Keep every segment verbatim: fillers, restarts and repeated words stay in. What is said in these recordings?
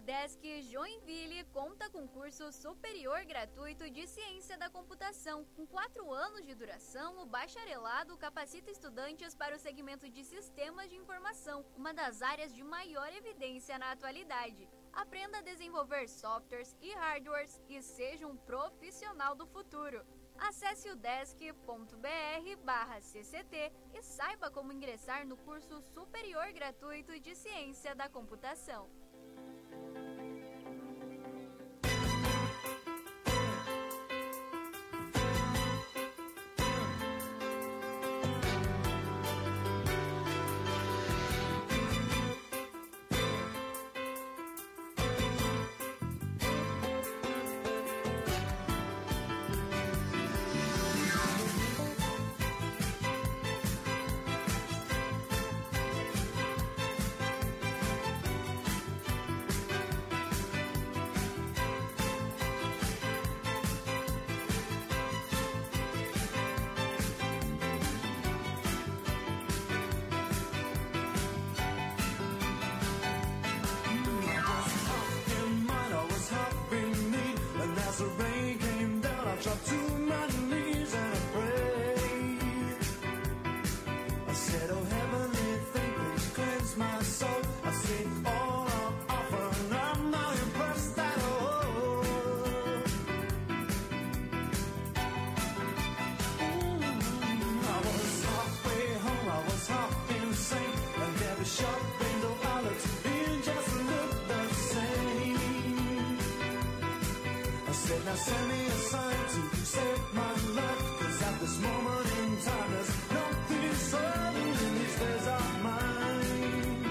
Udesc Joinville conta com curso superior gratuito de Ciência da Computação. Com quatro anos de duração, o bacharelado capacita estudantes para o segmento de Sistemas de Informação, uma das áreas de maior evidência na atualidade. Aprenda a desenvolver softwares e hardwares e seja um profissional do futuro. Acesse udesc.br barra cct e saiba como ingressar no curso superior gratuito de Ciência da Computação. Now send me a sign to save my life, 'cause at this moment in time there's nothing certain in these days of mine.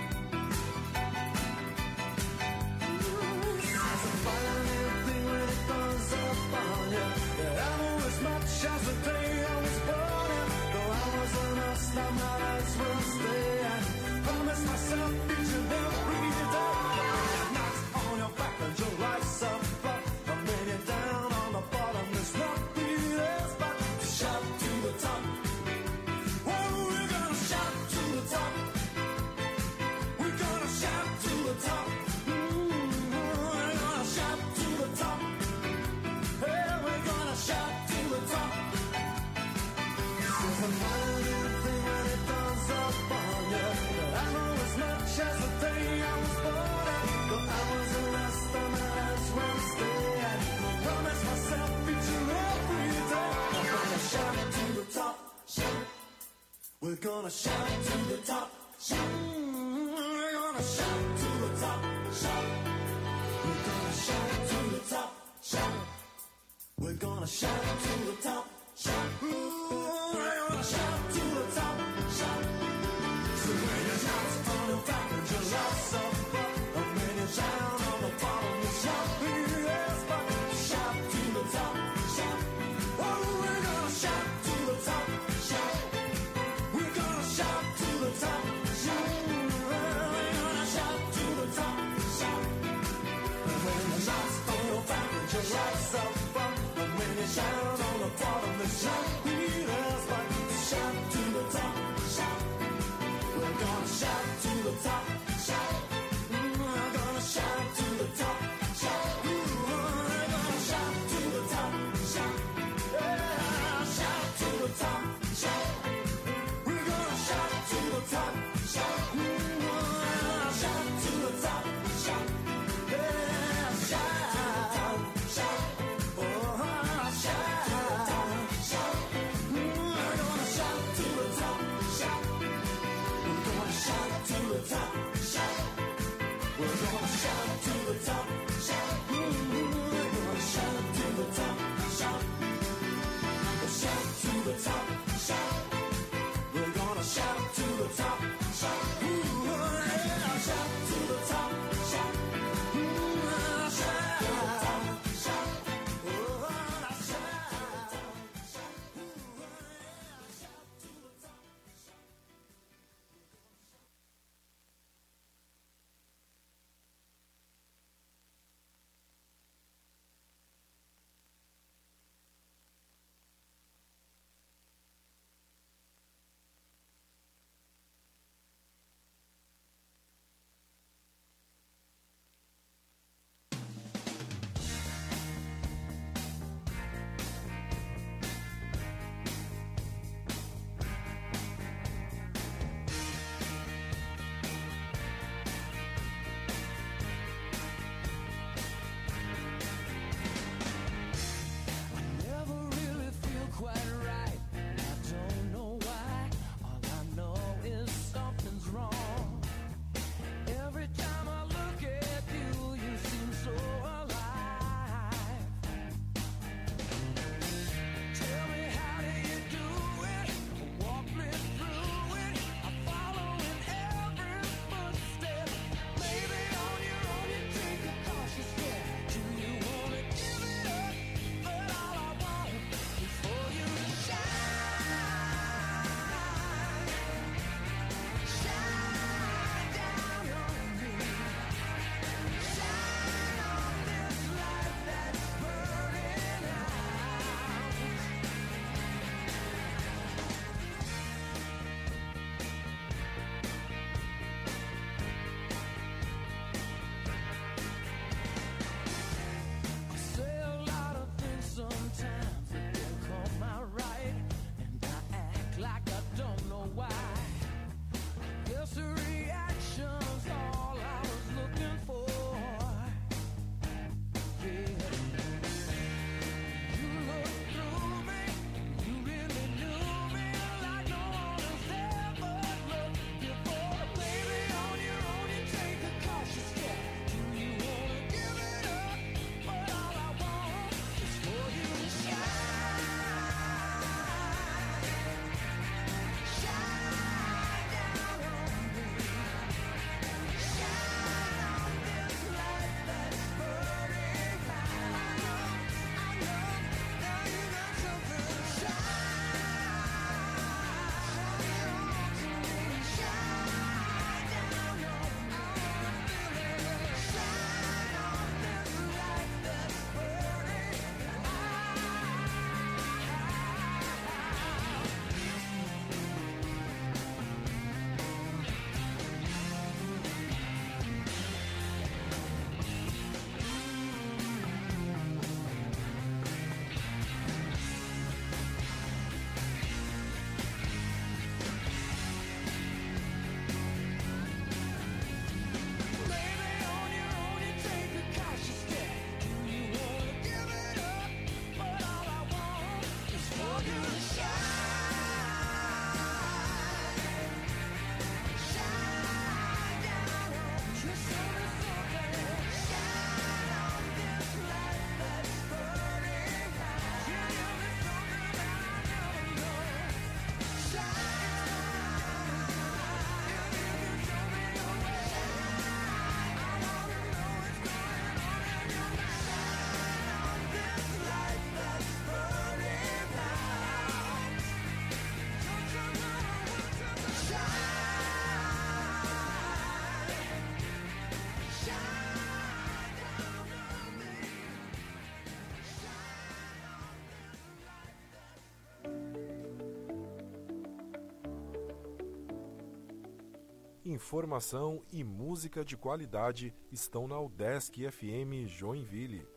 There's a funny thing when it comes upon you, that I know as much as the day I was born in. Though I wasn't lost, I might as well stay and promise myself each and every day. It knocks on your back and your life's up. Down on the bottom, there's nothing else but to shout to the top. Oh, we're gonna shout to the top. We're gonna shout to the top. Mm, we're gonna shout to the top. Hey, we're gonna shout to the top. There's a mighty thing when it comes up on you, but I know as much as the day I was born in. Though I was a last, I might as well stay. Promise myself each and every day. I'm gonna shout to the top, shout. We're gonna shout to the top, shout. We're gonna shout to the top, shout. We're gonna shout to the top, shout. We're gonna shout to the top, shout. We're gonna shout to the top, shout. So when you shout on the top and your love's up, and when you shout on the bottom, you shout the yes, but shout to the top, shout. Oh, we're gonna shout to the top, shout. We're gonna shout to the top, shout. We're gonna shout to the top, shout. And when the shout's on your back and your life's up, and when you shout on the bottom, Informação e música de qualidade estão na Udesc F M Joinville.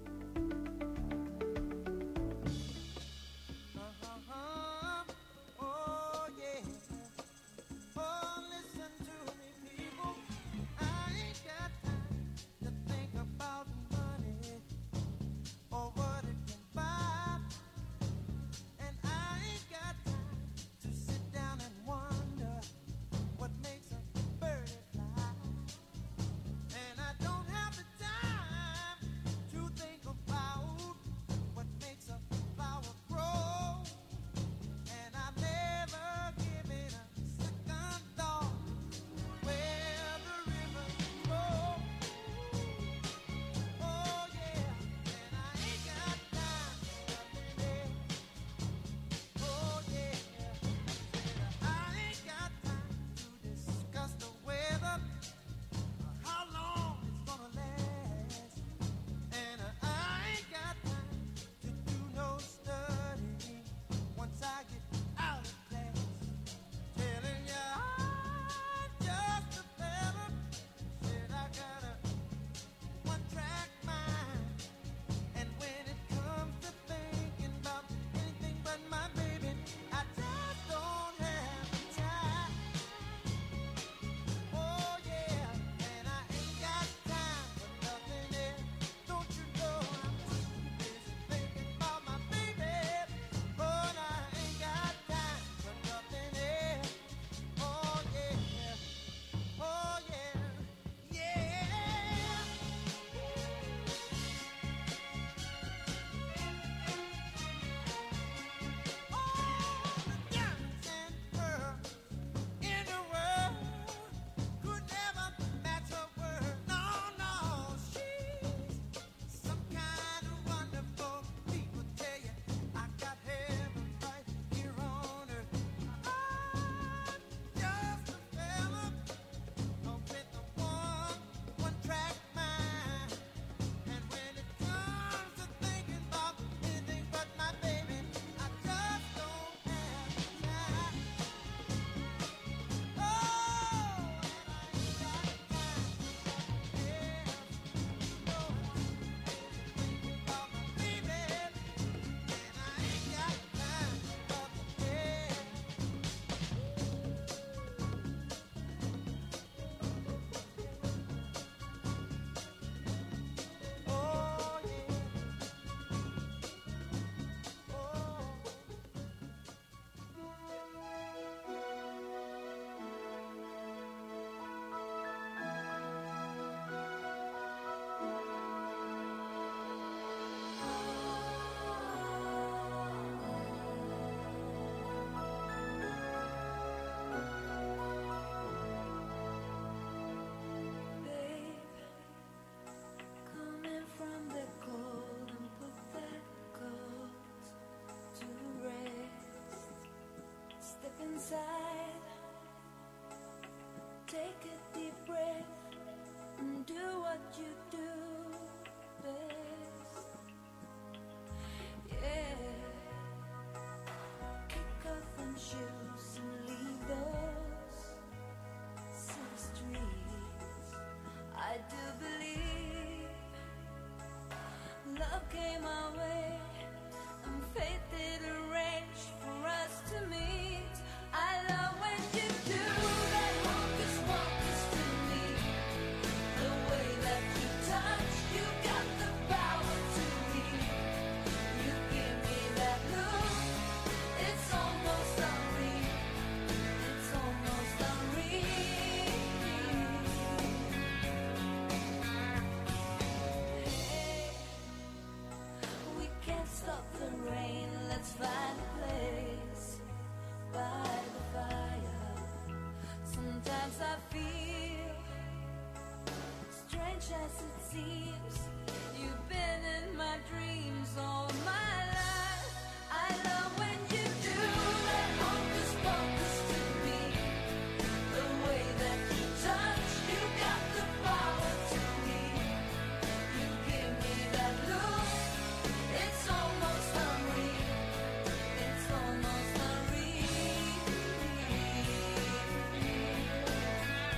Take a deep breath and do what you do best. Yeah. Kick off them shoes and leave those city streets. I do believe love came our way and fate did arrange for us to meet. I love when you do that hocus pocus to me. The way that you touch, you got the power to me. You give me that look, it's almost unreal. It's almost unreal. Hey, we can't stop the rain, let's find a place by the fire. Sometimes I feel strange as it seems. You've been in my dreams all my life. I love when you do that hocus pocus to me. The way that you touch, you got the power to me. You give me that look, it's almost unreal. It's almost unreal.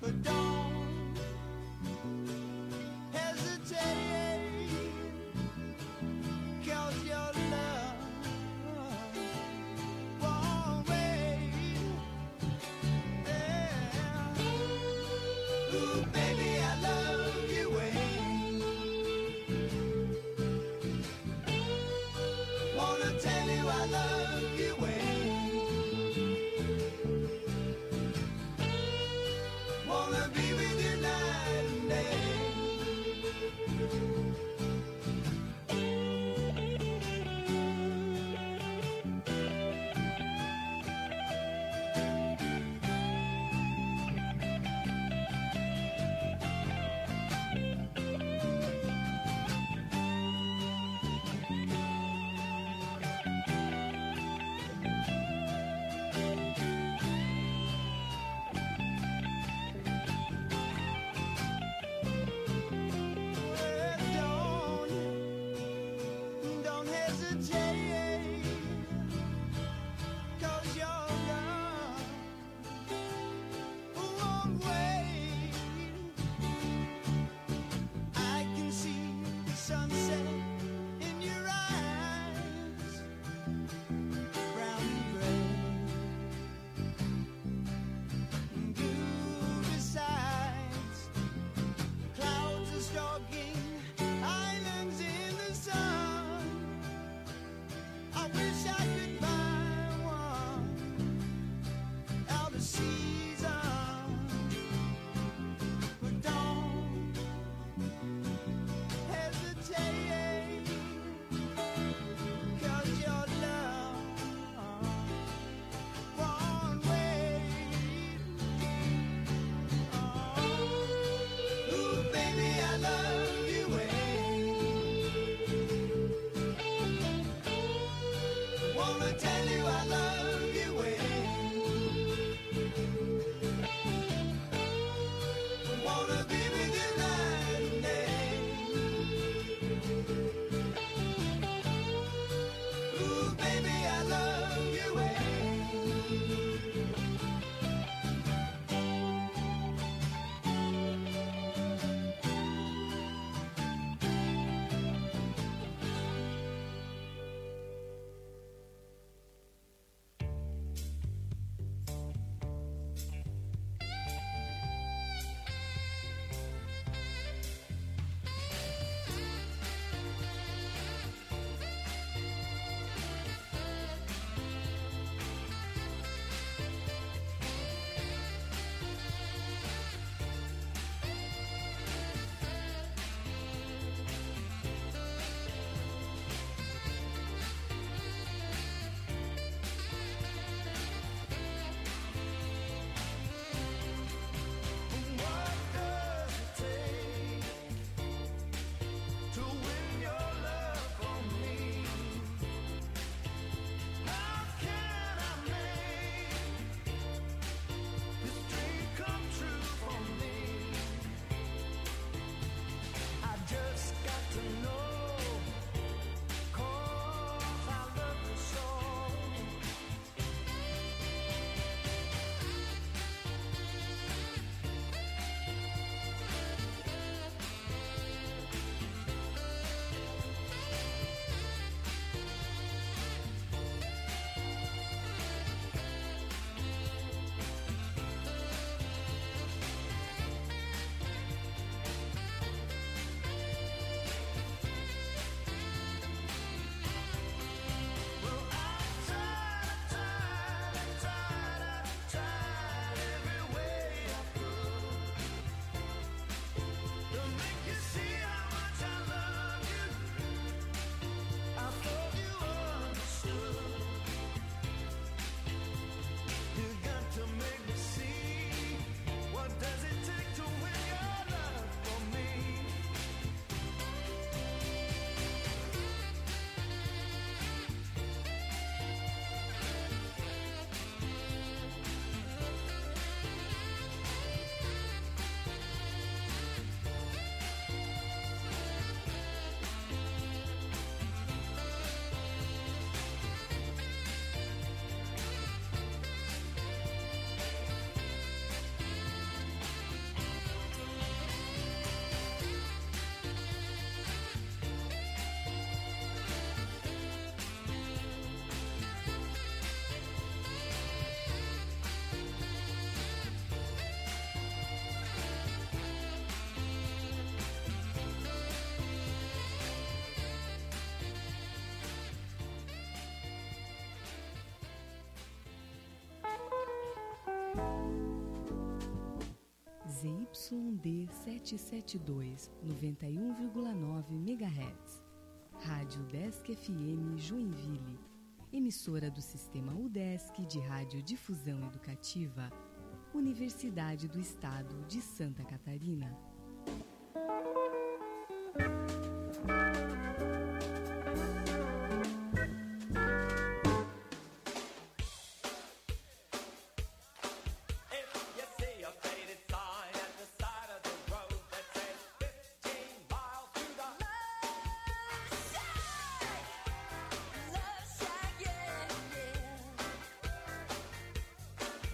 but don't hesitate, 'cause your love won't wait. Yeah. Ooh, baby, I love you way. Wanna tell you I love you way. Wanna be with you night and day. Z Y D setecentos e setenta e dois, noventa e um vírgula nove megahertz. Rádio Udesc F M Joinville, emissora do Sistema Udesc de Radiodifusão Educativa, Universidade do Estado de Santa Catarina.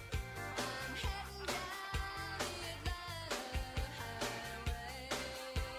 I'm heading down the Atlanta highway.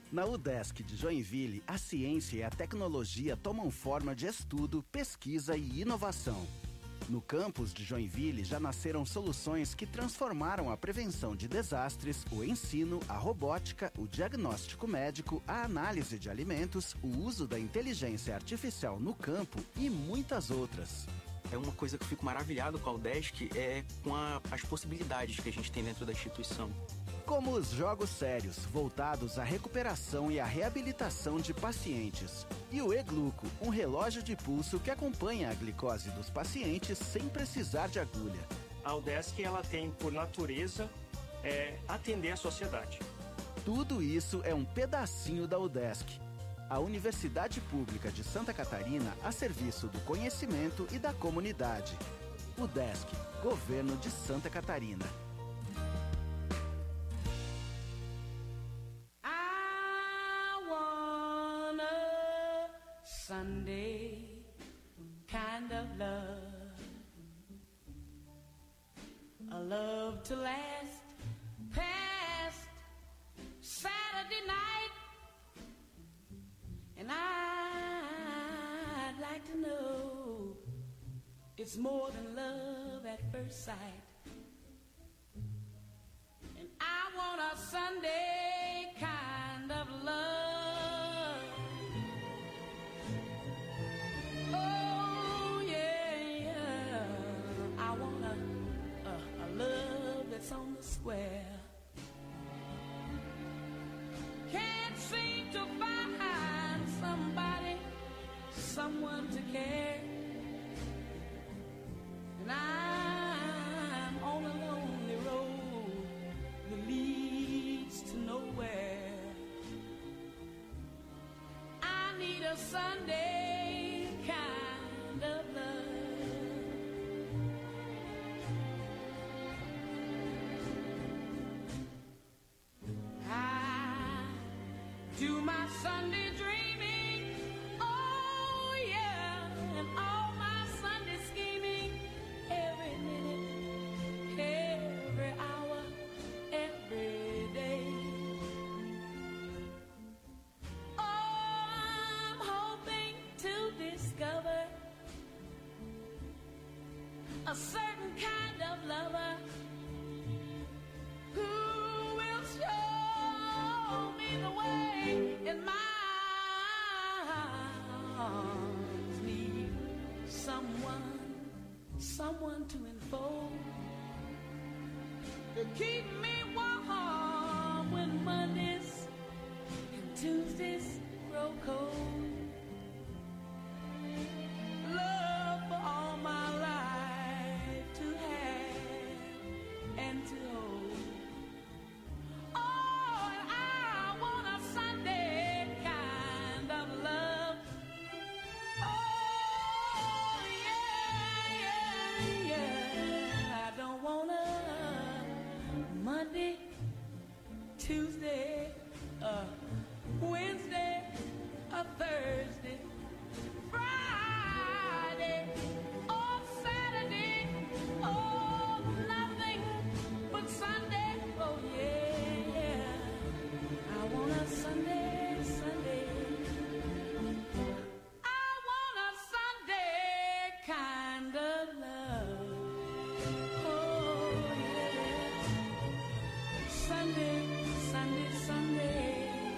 Na UDESC de Joinville, a ciência e a tecnologia tomam forma de estudo, pesquisa e inovação. No campus de Joinville já nasceram soluções que transformaram a prevenção de desastres, o ensino, a robótica, o diagnóstico médico, a análise de alimentos, o uso da inteligência artificial no campo e muitas outras. É uma coisa que eu fico maravilhado com a UDESC, é com a, as possibilidades que a gente tem dentro da instituição. Como os jogos sérios, voltados à recuperação e à reabilitação de pacientes. E o E-Gluco, um relógio de pulso que acompanha a glicose dos pacientes sem precisar de agulha. A UDESC, ela tem, por natureza, é, atender a sociedade. Tudo isso é um pedacinho da UDESC, a Universidade Pública de Santa Catarina a serviço do conhecimento e da comunidade. UDESC, Governo de Santa Catarina. Sunday kind of love, a love to last past Saturday night, and I'd like to know it's more than love at first sight, and I want a Sunday kind of love. Oh yeah, yeah. I want a, a, a love that's on the square. Can't seem to find somebody, someone to care. And I'm on a lonely road that leads to nowhere. I need a Sunday kind of love. I do my Sunday dreaming, oh yeah, and all my Sunday scheming, every minute, every hour, every day. I'm hoping to discover a certain kind of lover who will show me the way in my arms. Need someone, someone to enfold, to keep me warm when Mondays and Tuesdays grow cold. Love for all my life to have and to hold. Oh, and I want a Sunday kind of love. Oh, yeah, yeah, yeah. I don't want a Monday, Tuesday, a Wednesday, a Thursday, Friday, or Saturday, oh, nothing but Sunday, oh yeah, I want a Sunday, Sunday, I want a Sunday kind of love, oh yeah, Sunday, Sunday, Sunday.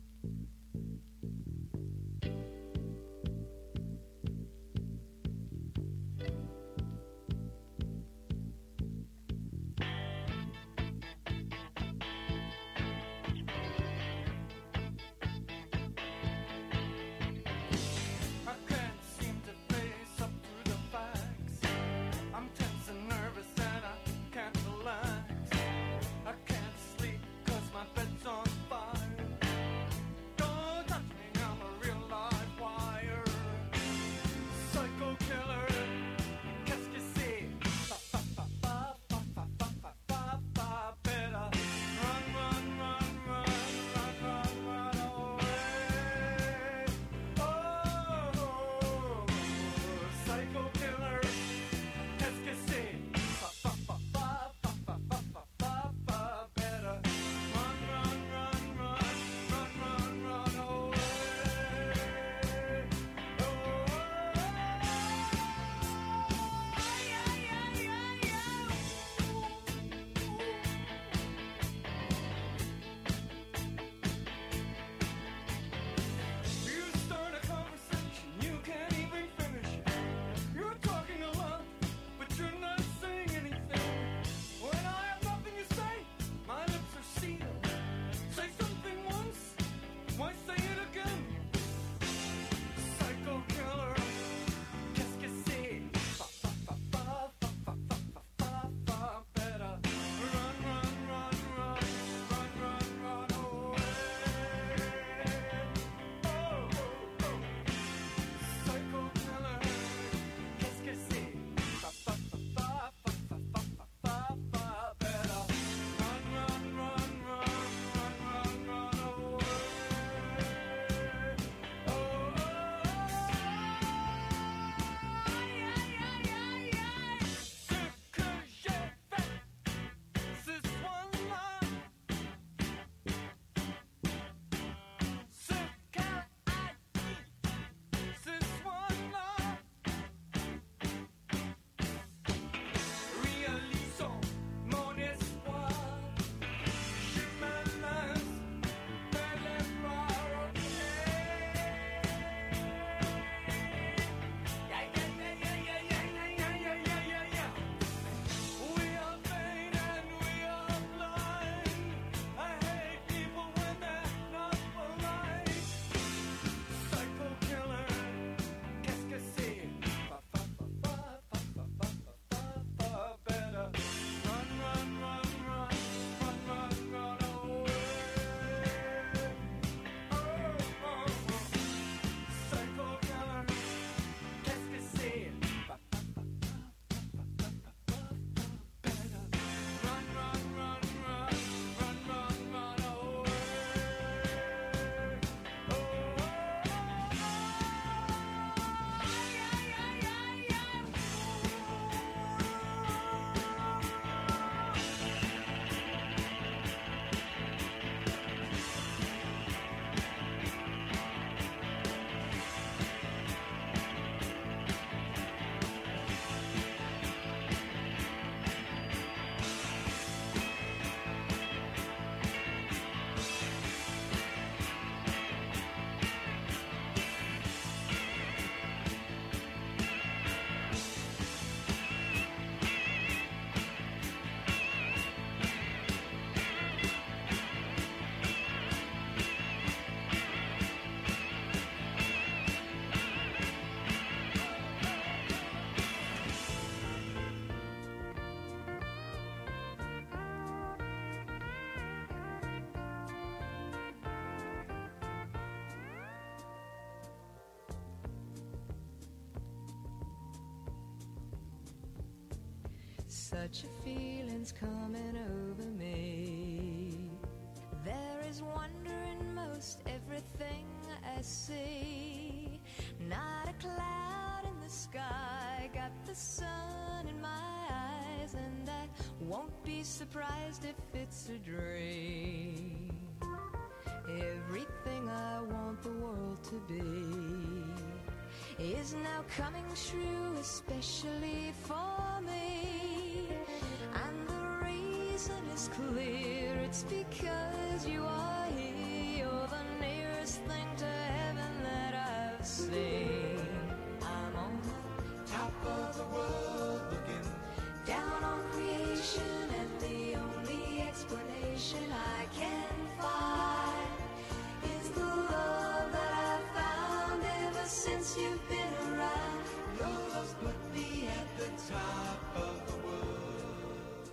Such a feeling's coming over me. There is wonder in most everything I see. Not a cloud in the sky, got the sun in my eyes, and I won't be surprised if it's a dream. Everything I want the world to be is now coming true, especially for me. And the reason is clear, it's because you are here. You're the nearest thing to heaven that I've seen. I'm on the top of the world looking down on creation, and the only explanation I can find is the love that I've found ever since you've been around. Your love's put me at the top of the world.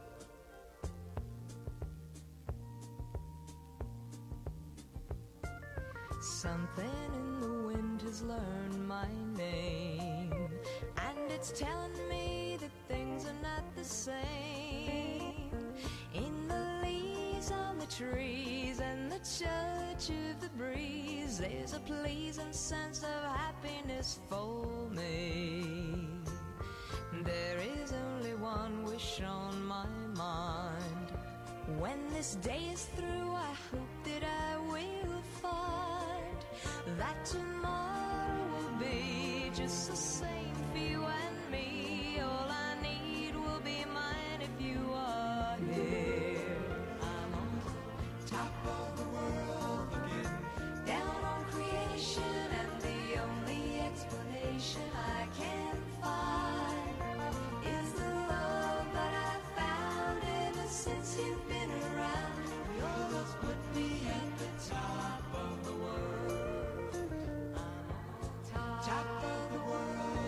Something in the wind has learned my name, and it's telling me that things are not the same. In the leaves on the trees and the touch of the breeze, there's a pleasing sense of happiness for me. There is only one wish on my mind. When this day is through, I hope that I will find that tomorrow will be just the same for you and me. All I need will be mine if you are here. I'm on top of the world looking down on creation, and the only explanation I can find is the love that I found ever since you've been around. Your love's put me at the top of the world. I'm on top, top of the world.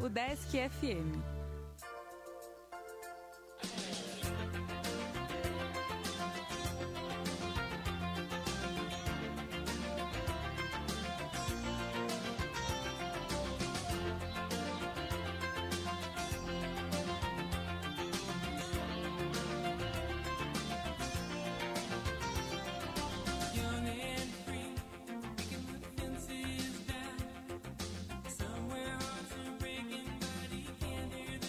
UDESC F M. Somewhere hearts are breaking, but he can't hear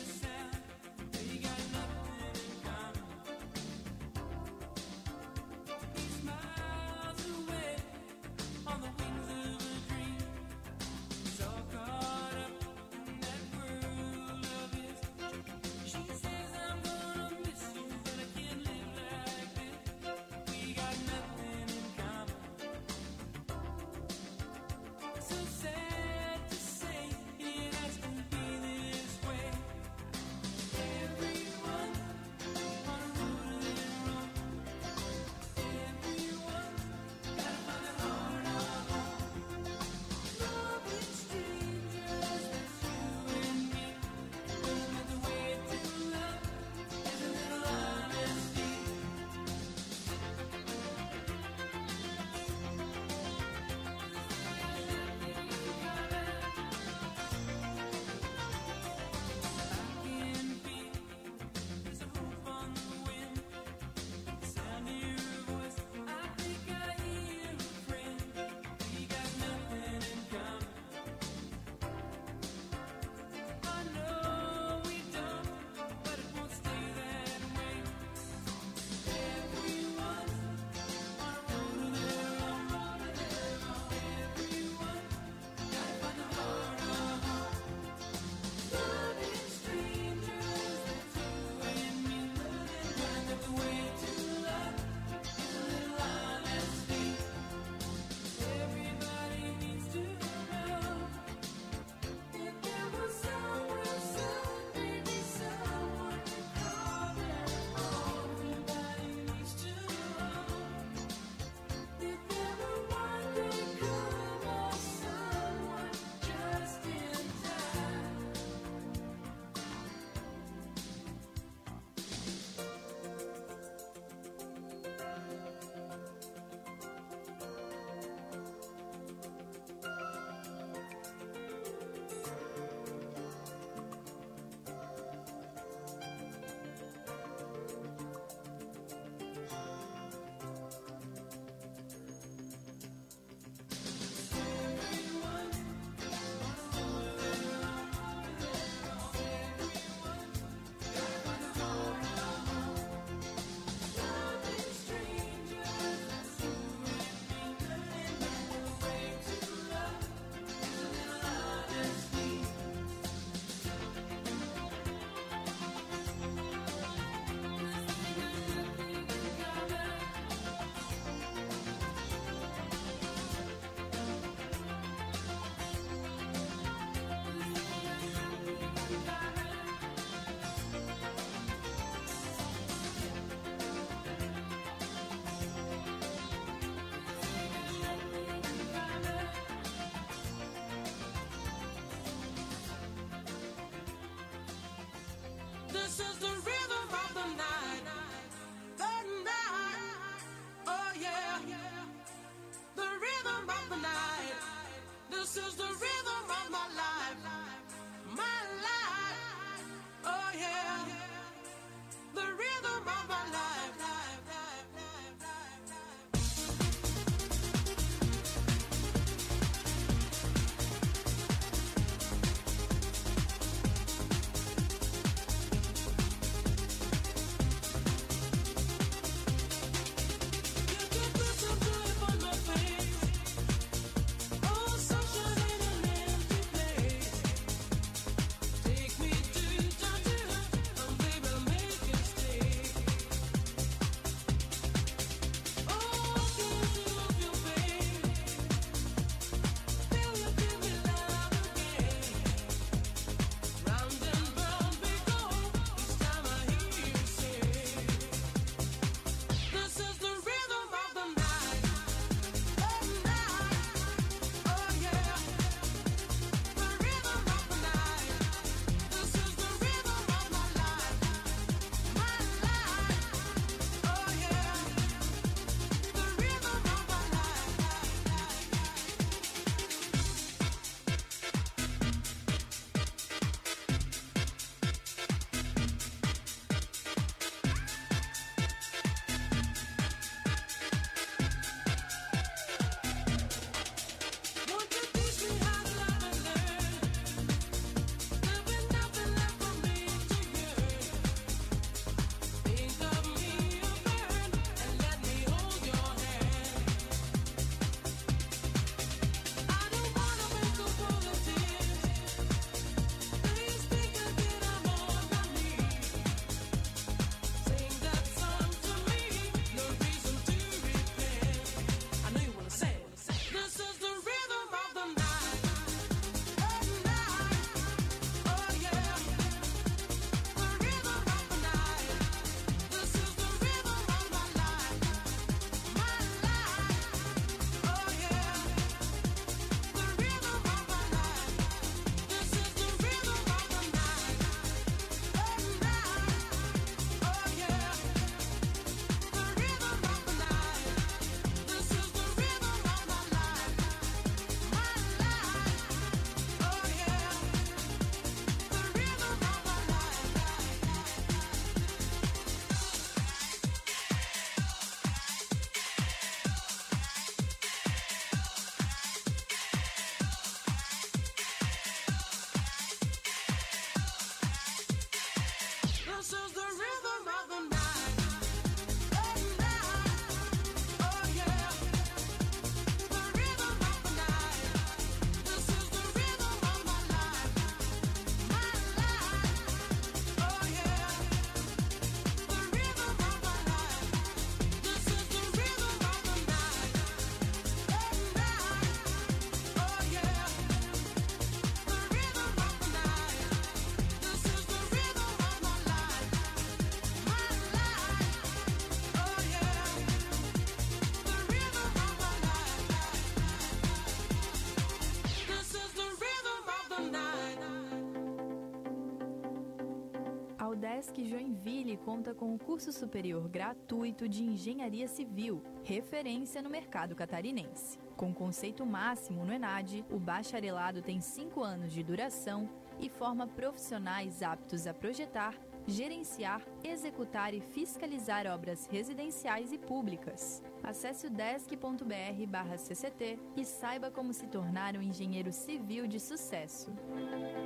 UDESC Joinville conta com o curso superior gratuito de Engenharia Civil, referência no mercado catarinense. Com conceito máximo no ENAD, o bacharelado tem cinco anos de duração e forma profissionais aptos a projetar, gerenciar, executar e fiscalizar obras residenciais e públicas. Acesse udesc.br barra CCT e saiba como se tornar um engenheiro civil de sucesso.